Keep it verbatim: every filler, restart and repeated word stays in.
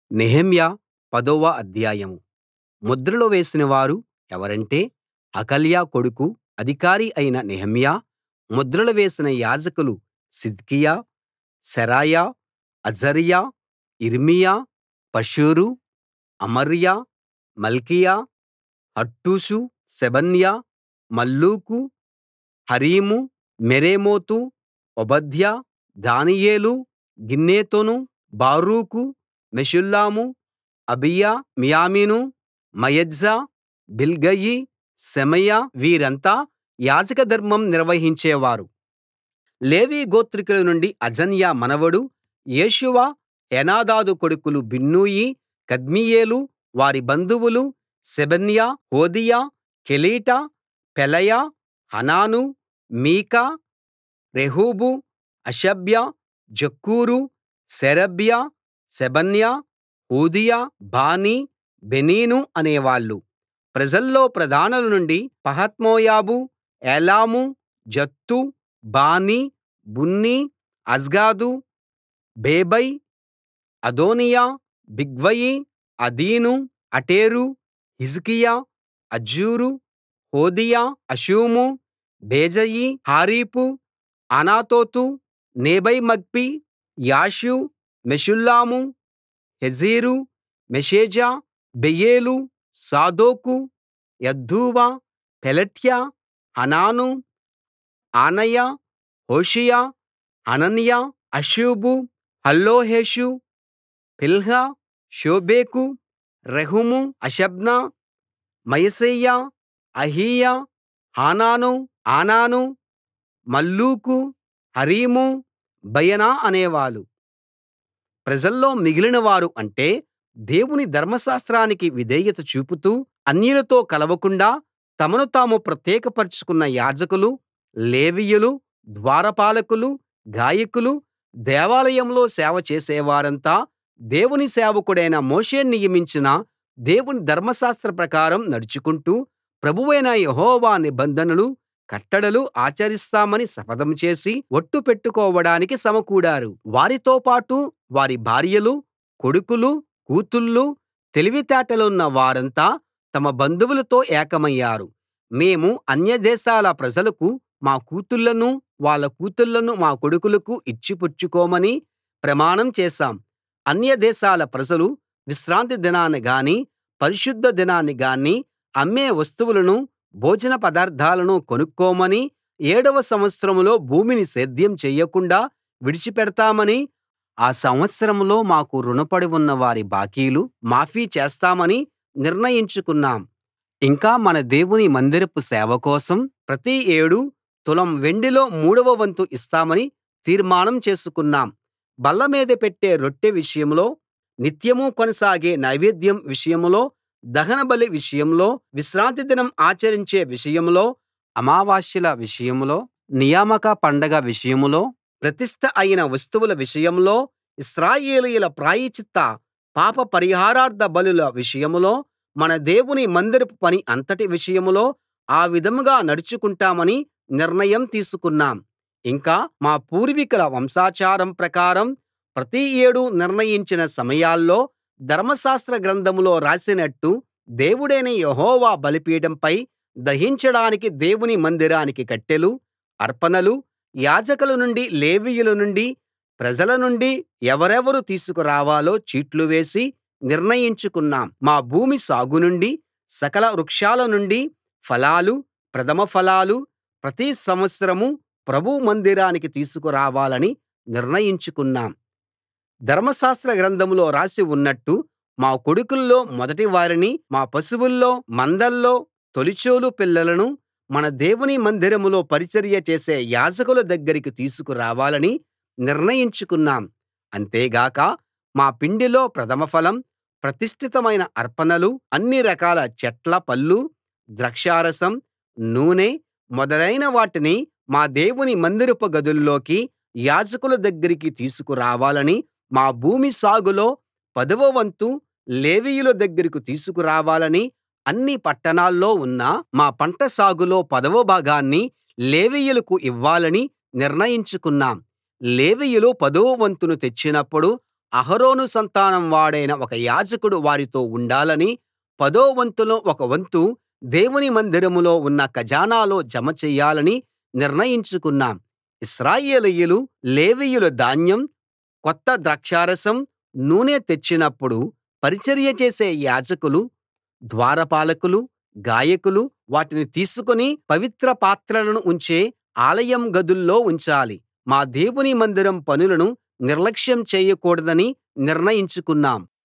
నెహెమ్యా పదవ అధ్యాయం. ముద్రలు వేసిన వారు ఎవరంటే హకల్యా కొడుకు అధికారి అయిన నెహెమ్యా, ముద్రలు వేసిన యాజకులు సిద్కియా, శెరాయా, అజర్యా, యిర్మీయా, పషూరు, అమర్యా, మల్కీయా, హట్టూషు, షెబన్యా, మల్లూకు, హరీము, మెరేమోతు, ఓబద్యా, దానియేలు, గిన్నెతోను, బారూకు, మెషుల్లం, అబీయా, మియామిను, మయజ్జా, బిల్గయి, షెమయా వీరంతా యాజక ధర్మం నిర్వహించేవారు. లేవీ గోత్రికుల నుండి అజన్యా మనవడు యేషూవ, హేనాదాదు కొడుకులు బిన్నూయి, కద్మీయేలు, వారి బంధువులు షెబన్యా, హోదీయా, కెలీటా, పెలయా, హానాను, మీకా, రెహూబు, హషబ్యా, జక్కూరు, షేరేబ్యా, షెబన్యా, హోదీయా, బానీ, బెనీను అనేవాళ్ళు. ప్రజల్లో ప్రధానుల నుండి పహత్మోయాబు, ఏలాము, జత్తు, బానీ, బున్నీ, అజ్గాదు, బేబై, అదోనీయా, బిగ్వయి, అదీను, అటేరు, హిజ్కియా, అజ్జూరు, హోదీయా, హషుము, బేజయి, హారిపు, అనాతోతు, నేబైమగ్పి, యాషు, మెషుల్లం, హెజీరు, మెషేజా, బెయేలు, సాదోకు, యద్దూవ, పెలట్యా, హానాను, ఆనయ, హోషేయ, హనన్యా, అషూబు, హల్లోహెషు, పిల్హా, షోబెకు, రెహూము, హషబ్నా, మయశేయా, అహీయా, హానాను, ఆనాను, మల్లూకు, హరీము, బయనా అనేవాళ్ళు. ప్రజల్లో మిగిలిన వారు అంటే దేవుని ధర్మశాస్త్రానికి విధేయత చూపుతూ అన్యులతో కలవకుండా తమను తాము ప్రత్యేకపరచుకున్న యాజకులు, లేవీయులు, ద్వారపాలకులు, గాయకులు, దేవాలయంలో సేవ చేసేవారంతా దేవుని సేవకుడైన మోషే నియమించిన దేవుని ధర్మశాస్త్ర ప్రకారం నడుచుకుంటూ ప్రభువైన యెహోవా నిబంధనలు, కట్టడలు ఆచరిస్తామని శపథం చేసి ఒట్టు పెట్టుకోవడానికి సమకూడారు. వారితో పాటు వారి భార్యలు, కొడుకులు, కూతుళ్ళు, తెలివితేటలున్న వారంతా తమ బంధువులతో ఏకమయ్యారు. మేము అన్యదేశాల ప్రజలకు మా కూతుళ్ళను, వాళ్ళ కూతుళ్ళను మా కొడుకులకు ఇచ్చి పుచ్చుకోమని ప్రమాణం చేశాం. అన్యదేశాల ప్రజలు విశ్రాంతి దినాన్ని గానీ, పరిశుద్ధ దినాన్ని గానీ, అమ్మే వస్తువులను, భోజన పదార్థాలను కొనుక్కోమని, ఏడవ సంవత్సరంలో భూమిని సేద్యం చెయ్యకుండా విడిచిపెడతామని, ఆ సంవత్సరంలో మాకు రుణపడి ఉన్న వారి బాకీలు మాఫీ చేస్తామని నిర్ణయించుకున్నాం. ఇంకా మన దేవుని మందిరపు సేవ కోసం ప్రతి ఏడూ తులం వెండిలో మూడవ వంతు ఇస్తామని తీర్మానం చేసుకున్నాం. బల్ల మీద పెట్టే రొట్టె విషయంలో, నిత్యం కొనసాగే నైవేద్యం విషయంలో, దహనబలి విషయంలో, విశ్రాంతి దినం ఆచరించే విషయంలో, అమావాస్యల విషయంలో, నియామక పండగ విషయంలో, ప్రతిష్ఠ అయిన వస్తువుల విషయంలో, ఇశ్రాయేలీయుల ప్రాయశ్చిత్త పాప పరిహారార్థ బలుల విషయంలో, మన దేవుని మందిరపు పని అంతటి విషయంలో ఆ విధంగా నడుచుకుంటామని నిర్ణయం తీసుకున్నాం. ఇంకా మా పూర్వీకుల వంశాచారం ప్రకారం ప్రతి ఏడూ నిర్ణయించిన సమయాల్లో ధర్మశాస్త్ర గ్రంథంలో రాసినట్టు దేవుడైన యెహోవా బలిపీఠంపై దహించడానికి దేవుని మందిరానికి కట్టెలు, అర్పణలు యాజకుల నుండి, లేవీయుల నుండి, ప్రజల నుండి ఎవరెవరు తీసుకురావాలో చీట్లు వేసి నిర్ణయించుకున్నాం. మా భూమి సాగు నుండి, సకల వృక్షాల నుండి ఫలాలు, ప్రథమ ఫలాలు ప్రతి సంవత్సరం ప్రభువు మందిరానికి తీసుకురావాలని నిర్ణయించుకున్నాం. ధర్మశాస్త్ర గ్రంథంలో రాసి ఉన్నట్టు మా కొడుకుల్లో మొదటి వారిని, మా పశువుల్లో, మందల్లో తొలిచూలు పిల్లలను మన దేవుని మందిరంలో పరిచర్య చేసే యాజకుల దగ్గరికి తీసుకురావాలని నిర్ణయించుకున్నాం. అంతేగాక మా పిండిలో ప్రథమ ఫలం, ప్రతిష్ఠితమైన అర్పణలు, అన్ని రకాల చెట్ల పళ్ళు, ద్రాక్షారసం, నూనె మొదలైన వాటిని మా దేవుని మందిరపు గదుల్లోకి యాజకుల దగ్గరికి తీసుకురావాలని, మా భూమి సాగులో పదవ వంతు లేవీయుల దగ్గరికి తీసుకురావాలని, అన్ని పట్టణాల్లో ఉన్న మా పంట సాగులో పదవ భాగాన్ని లేవీయులకు ఇవ్వాలని నిర్ణయించుకున్నాం. లేవీయులు పదవ వంతును తెచ్చినప్పుడు అహరోను సంతానం వాడైన ఒక యాజకుడు వారితో ఉండాలని పదో వంతులో ఒక వంతు దేవుని మందిరంలో ఉన్న ఖజానాలో జమ చెయ్యాలని నిర్ణయించుకున్నాం ఇశ్రాయేలీయులు లేవీయులు ధాన్యం కొత్త ద్రాక్షారసం నూనె తెచ్చినప్పుడు పరిచర్య చేసే యాజకులు ద్వారపాలకులు గాయకులు వాటిని తీసుకుని పవిత్ర పాత్రలను ఉంచే ఆలయం గదుల్లో ఉంచాలి మా దేవుని మందిరం పనులను నిర్లక్ష్యం చేయకూడదని నిర్ణయించుకున్నాం